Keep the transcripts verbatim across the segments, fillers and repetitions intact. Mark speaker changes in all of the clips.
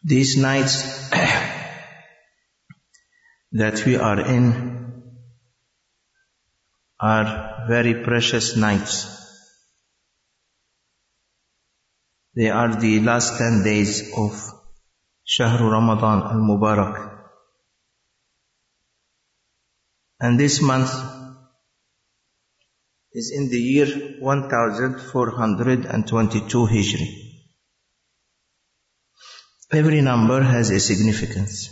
Speaker 1: These nights that we are in are very precious nights. They are the last ten days of Shahru Ramadan al-Mubarak. And this month is in the year one thousand four hundred twenty-two Hijri. Every number has a significance.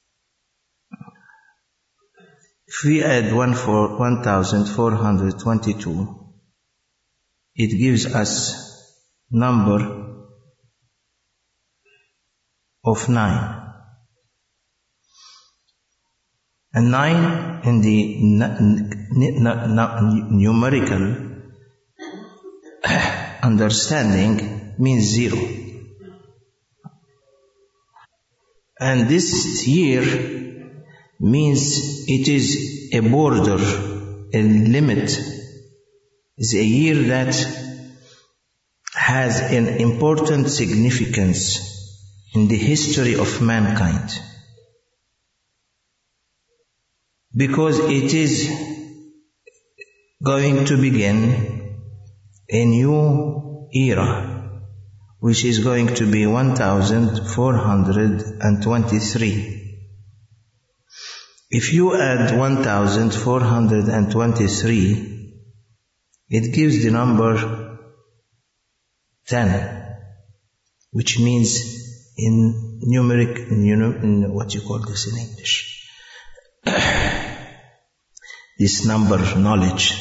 Speaker 1: If we add one for one thousand four hundred twenty-two, it gives us number of nine. And nine in the n- n- n- numerical understanding means zero. And this year means it is a border, a limit. It's a year that has an important significance in the history of mankind. Because it is going to begin a new era, which is going to be one thousand four hundred twenty-three. If you add one thousand four hundred twenty-three, it gives the number ten, which means in numeric, in what you call this in English? This number knowledge,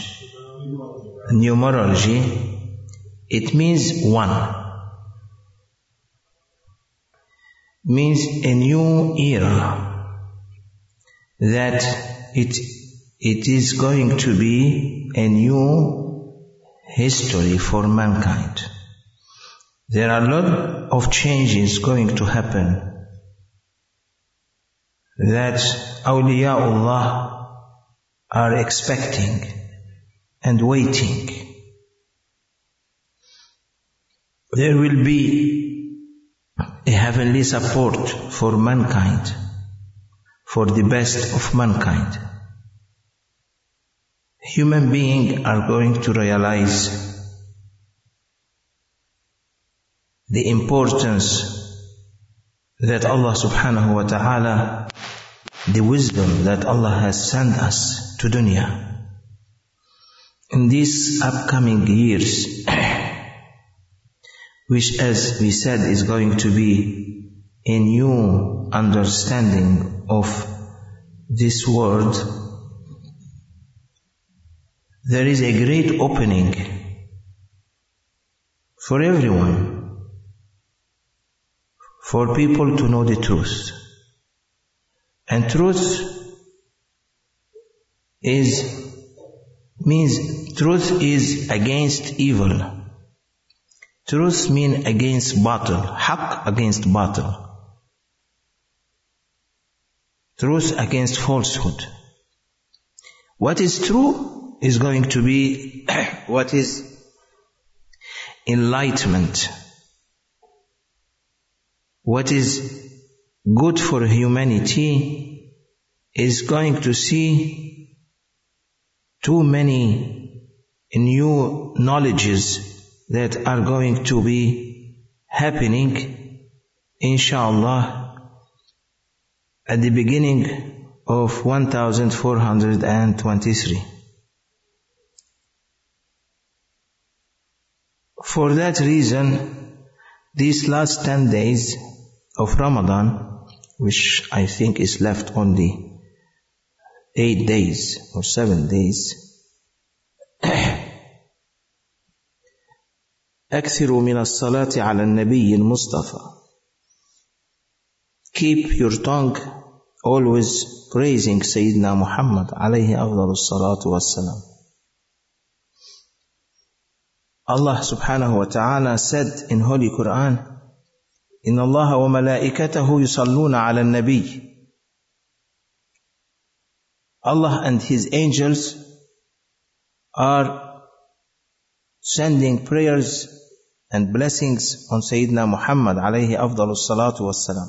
Speaker 1: numerology, it means one. Means a new era, that it it is going to be a new history for mankind. There are a lot of changes going to happen that awliyaullah are expecting and waiting. There will be a heavenly support for mankind, for the best of mankind. Human beings are going to realize the importance that Allah subhanahu wa ta'ala, the wisdom that Allah has sent us to dunya. In these upcoming years, which as we said is going to be a new understanding of this world, there is a great opening for everyone, for people to know the truth. And truth is, means truth is against evil. Truth means against batil. Haqq against batil. Truth against falsehood. What is true is going to be what is enlightenment. What is good for humanity is going to see too many new knowledges that are going to be happening, inshallah, at the beginning of one thousand four hundred twenty-three. For that reason, these last ten days of Ramadan, which I think is left only eight days or seven days, أكثروا من الصلاة على النبي المصطفى. Keep your tongue always praising Sayyidina Muhammad عليه أفضل الصلاة والسلام. Allah subhanahu wa ta'ala said in Holy Quran, إن الله وملائكته يصلون على النبي. Allah and His angels are sending prayers and blessings on Sayyidina Muhammad alayhi afdalus salatu wassalam.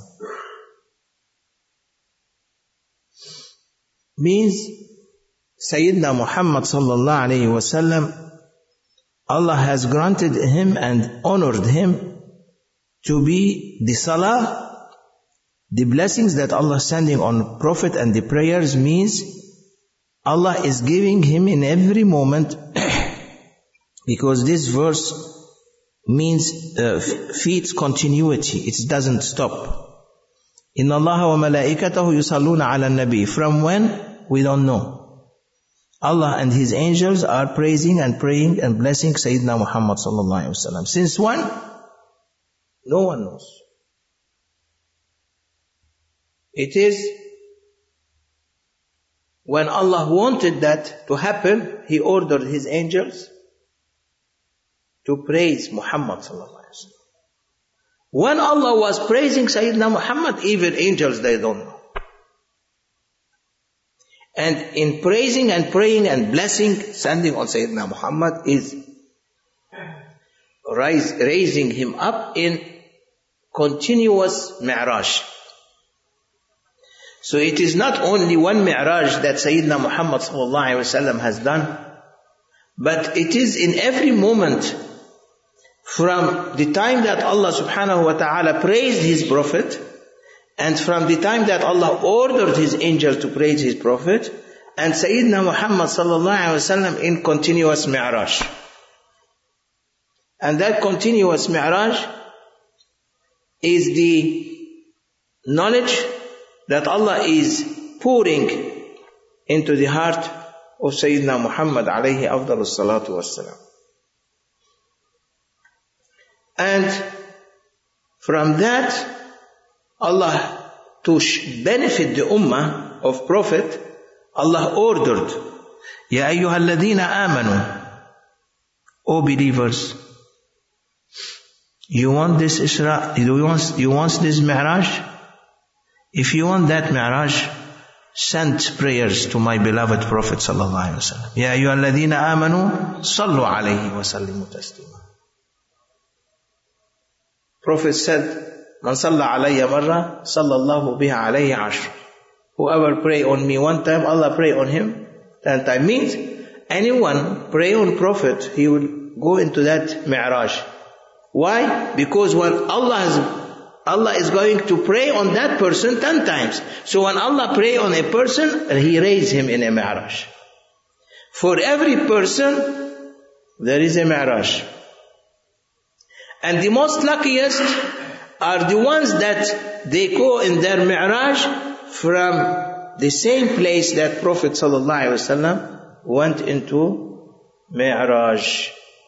Speaker 1: Means Sayyidina Muhammad sallallahu alayhi wasallam, Allah has granted him and honored him to be the salah. The blessings that Allah is sending on Prophet and the prayers means Allah is giving him in every moment, because this verse means uh, feeds continuity. It doesn't stop. Inna Allaha wa malaikatahu yusalluna ala nabi. From when? We don't know. Allah and His angels are praising and praying and blessing Sayyidina Muhammad sallallahu alaihi wasallam. Since when? No one knows. It is when Allah wanted that to happen, He ordered His angels to praise Muhammad sallallahu alaihi wasallam. When Allah was praising Sayyidina Muhammad, even angels, they don't know. And in praising and praying and blessing, sending on Sayyidina Muhammad is rise, raising him up in continuous mi'raj. So it is not only one mi'raj that Sayyidina Muhammad sallallahu alaihi wasallam has done, but it is in every moment from the time that Allah subhanahu wa ta'ala praised His Prophet, and from the time that Allah ordered His angels to praise His Prophet, and Sayyidina Muhammad sallallahu alaihi wasallam in continuous mi'raj. And that continuous mi'raj is the knowledge that Allah is pouring into the heart of Sayyidina Muhammad alayhi afdalus salatu wassalam. And from that, Allah, to benefit the ummah of Prophet, Allah ordered, Ya ayyuhal ladhina amanu, O believers, you want this Isra, you want, you want this Mi'raj? If you want that Mi'raj, send prayers to my beloved Prophet sallallahu alaihi wasallam. Ya ayyuhal ladhina amanu, sallu alayhi wa sallimu taslima. Prophet said, Man salla alayya marra, sallallahu biha alayhi ashr. Whoever pray on me one time, Allah pray on him ten times. Means, anyone pray on Prophet, he will go into that Mi'raj. Why? Because when Allah has Allah is going to pray on that person ten times. So when Allah pray on a person, He raise him in a mi'raj. For every person, there is a mi'raj. And the most luckiest are the ones that they go in their mi'raj from the same place that Prophet sallallahu alaihi wasallam went into mi'raj.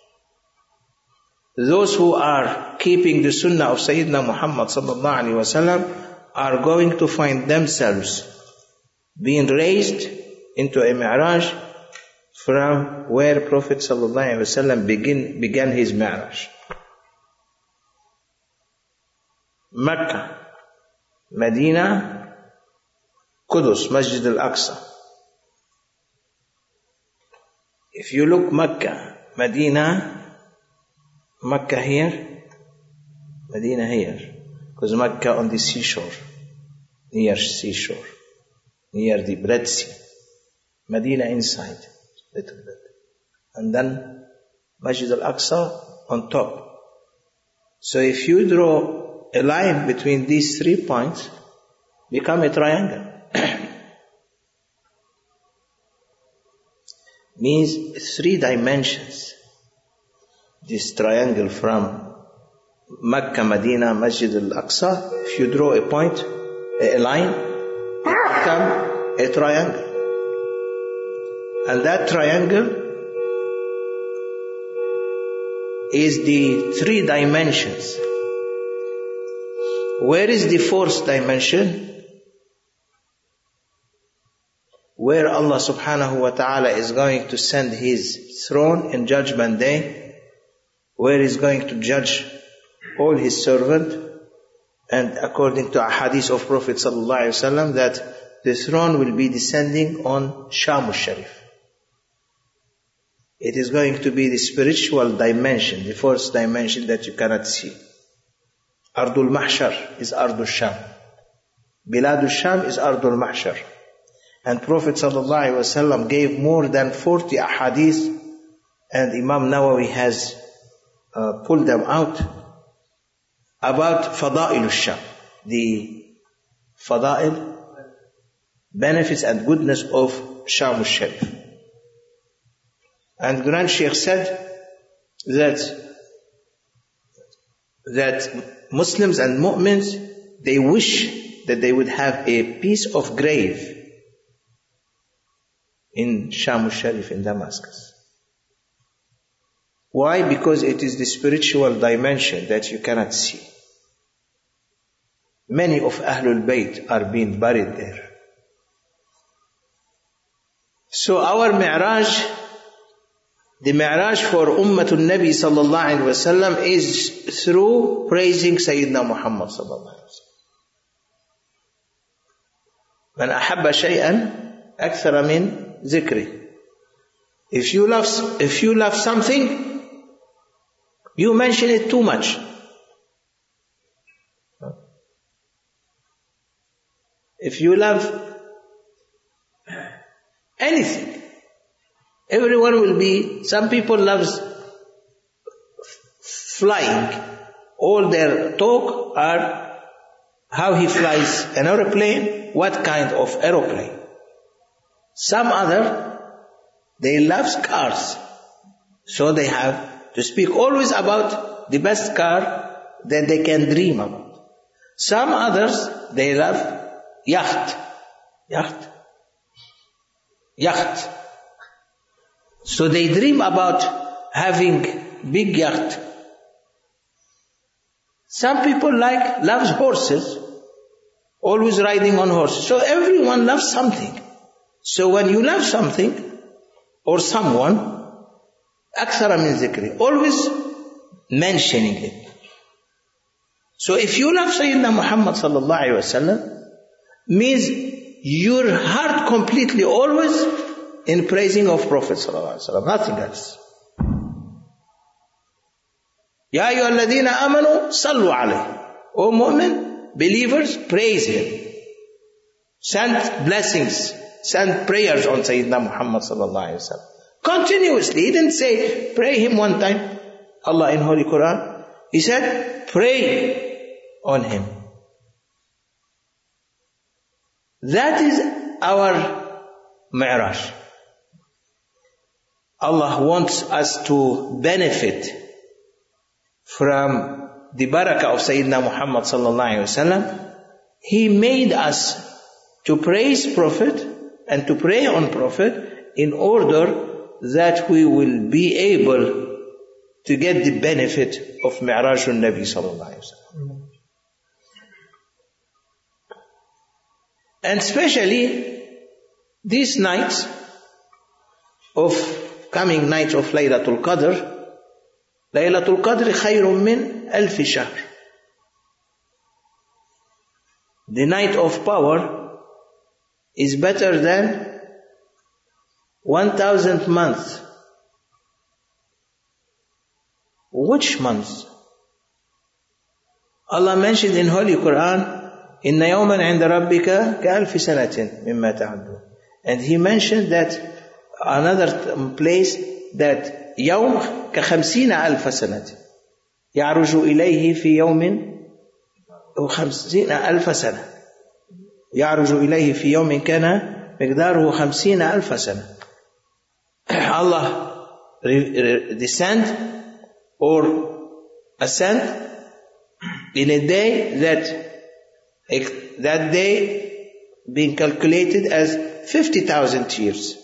Speaker 1: Those who are keeping the sunnah of Sayyidina Muhammad sallallahu alaihi wasallam are going to find themselves being raised into a mi'raj from where Prophet sallallahu alaihi wasallam begin began his mi'raj. Mecca, Medina, Qudus, Masjid al-Aqsa. If you look Mecca, Medina, Mecca here, Medina here, because Mecca on the seashore, near seashore, near the Red Sea. Medina inside, little bit. And then Masjid al-Aqsa on top. So if you draw a line between these three points, become a triangle. Means three dimensions. This triangle from Mecca, Medina, Masjid al-Aqsa, if you draw a point, a line, it becomes a triangle. And that triangle is the three dimensions. Where is the fourth dimension? Where Allah subhanahu wa ta'ala is going to send His throne in Judgment Day, where He's going to judge all His servants, and according to a hadith of Prophet sallallahu alaihi wasallam, that the throne will be descending on Sham al-Sharif. It is going to be the spiritual dimension, the fourth dimension that you cannot see. Ardul Mahshar is Ardul Sham. Biladul Sham is Ardul Mahshar. And Prophet ﷺ gave more than forty ahadith, and Imam Nawawi has uh, pulled them out about Fada'il al-Sham, the Fada'il, benefits and goodness of Sham al-Sharif. And Grand Sheikh said that that Muslims and Mu'mins, they wish that they would have a piece of grave in Sham al-Sharif in Damascus. Why? Because it is the spiritual dimension that you cannot see. Many of Ahlul Bayt are being buried there. So our Mi'raj, the Mi'raj for Ummatul Nabi sallallahu alayhi wa sallam is through praising Sayyidina Muhammad sallallahu alayhi wa sallam. Man ahabba shay'an akthara min zikri. If you love, if you love something, you mention it too much. If you love anything, everyone will be, some people loves flying. All their talk are how he flies an aeroplane, what kind of aeroplane. Some other, they love cars. So they have to speak always about the best car that they can dream about. Some others, they love yacht. Yacht. Yacht. So they dream about having big yacht. Some people like, loves horses, always riding on horses. So everyone loves something. So when you love something, or someone, أكثر من ذكري, always mentioning it. So if you love Sayyidina Muhammad sallallahu alayhi wa sallam, means your heart completely always in praising of Prophet sallallahu alayhi wa sallam, nothing else. Ya ayyuha alladhina amanu sallu alayhi. O mu'min, believers, praise him. Send blessings, send prayers on Sayyidina Muhammad sallallahu alayhi wa sallam. Continuously. He didn't say, pray him one time. Allah in Holy Quran. He said, pray on him. That is our Mi'raj. Allah wants us to benefit from the barakah of Sayyidina Muhammad sallallahu alayhi wa sallam. He made us to praise Prophet and to pray on Prophet in order that we will be able to get the benefit of Mi'raj al-Nabi sallallahu alayhi wa sallam. And especially these nights of coming night of Laylatul Qadr, Laylatul Qadr khayrun min alf shahr. The night of power is better than one thousand months. Which months? Allah mentioned in Holy Quran, إِنَّ يَوْمًا عِنْدَ رَبِّكَ كَأَلْفِ سَنَةٍ مِمَّا تَعُدُّونَ. And He mentioned that another place that يوم كخمسين ألف سنة يعرج إليه في يوم خمسين ألف سنة يعرج إليه في يوم كان مقداره خمسين ألف سنة. Allah descend or ascend in a day that that day being calculated as fifty thousand years.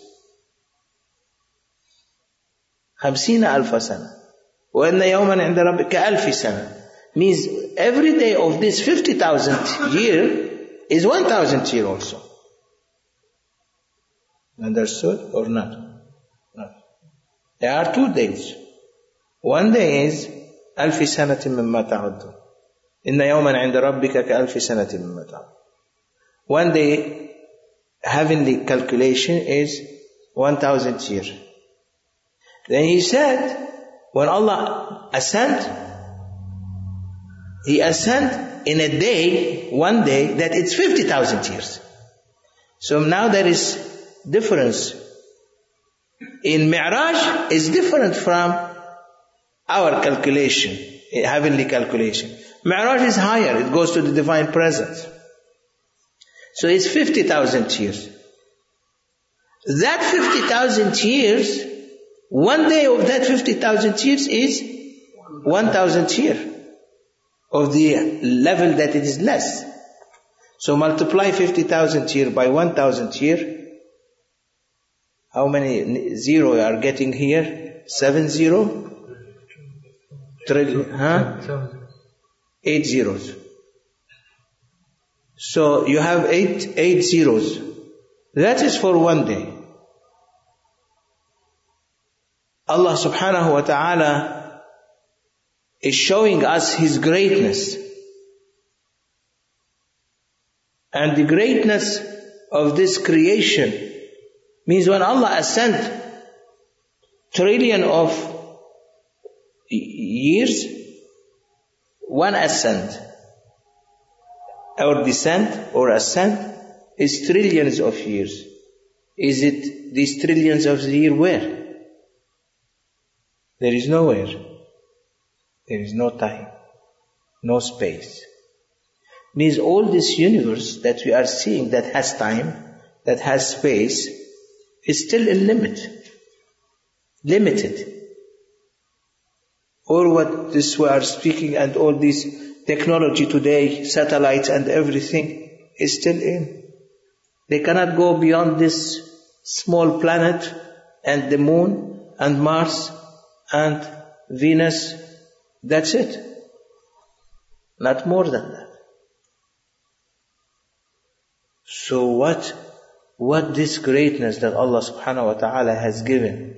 Speaker 1: خمسين ألف سنة. وإن يوما عند ربك كألف سنة. Means every day of this fifty thousand year is one thousand year also. Understood or not? No. There are two days. One day is ألف سنة مما تعد. إن يوما عند ربك كألف سنة مما تعد. One day, having the calculation is one thousand years. Then he said, when Allah ascend, He ascend in a day, one day, that it's fifty thousand years. So now there is difference. In Mi'raj is different from our calculation, heavenly calculation. Mi'raj is higher, it goes to the divine presence. So it's fifty thousand years. That fifty thousand years, one day of that fifty thousand years is one thousand years of the level that it is less. So multiply fifty thousand years by one thousand years. How many zero are getting here? Seven zero? Trillion, huh? Eight zeros. So you have eight, eight zeros. That is for one day. Allah subhanahu wa ta'ala is showing us His greatness. And the greatness of this creation means when Allah ascend trillion of years, one ascent or descent or ascent is trillions of years. Is it these trillions of years where? There is nowhere. There is no time, no space. Means all this universe that we are seeing that has time, that has space, is still in limit, limited. All what this we are speaking and all this technology today, satellites and everything, is still in. They cannot go beyond this small planet and the moon and Mars and Venus. That's it. Not more than that. So what, what this greatness that Allah subhanahu wa ta'ala has given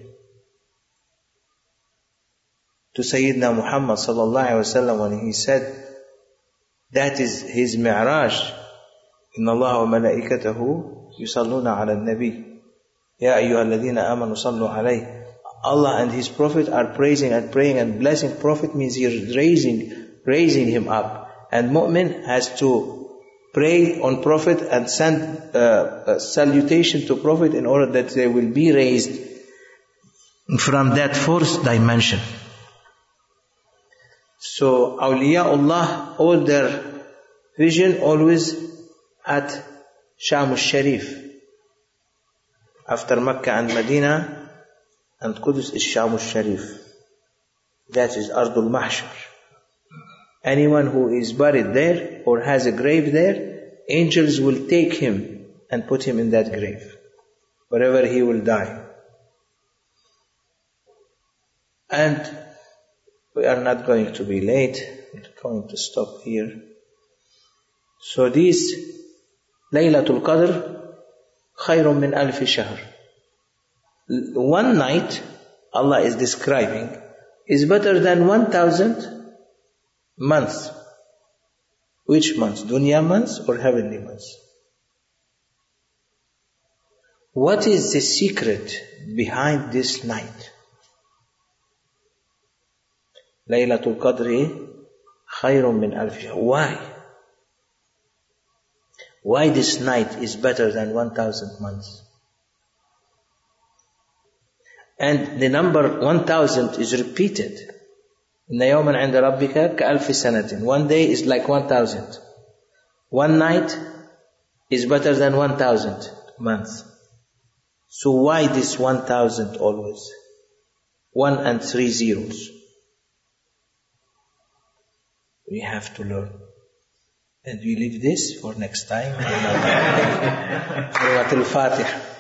Speaker 1: to Sayyidina Muhammad sallallahu alayhi wa sallam when he said, that is his mi'raj. Inna Allah wa malaikatahu yusalluna ala nabi. Ya ayyuha alladhina amanu sallu alayhi. Allah and His Prophet are praising and praying and blessing. Prophet means He is raising, raising him up. And mu'min has to pray on Prophet and send uh, a salutation to Prophet in order that they will be raised from that fourth dimension. So awliyaullah, all their vision always at Sham al-Sharif. After Mecca and Medina and Qudus is Sham al-Sharif. That is Ardul Mahshar. Anyone who is buried there or has a grave there, angels will take him and put him in that grave, wherever he will die. And we are not going to be late. We're going to stop here. So this Laylatul Qadr khayrun min alfi shahr. One night, Allah is describing, is better than one thousand months. Which months? Dunya months or heavenly months? What is the secret behind this night? Laylatul Qadri khayrun min alfi shahr. Why? Why this night is better than one thousand months? And the number one thousand is repeated. Inna yawman 'inda rabbika ka'alfi sanatin. One day is like one thousand. One night is better than one thousand months. So why this one thousand always? One and three zeros. We have to learn. And we leave this for next time. Surah Al-Fatiha.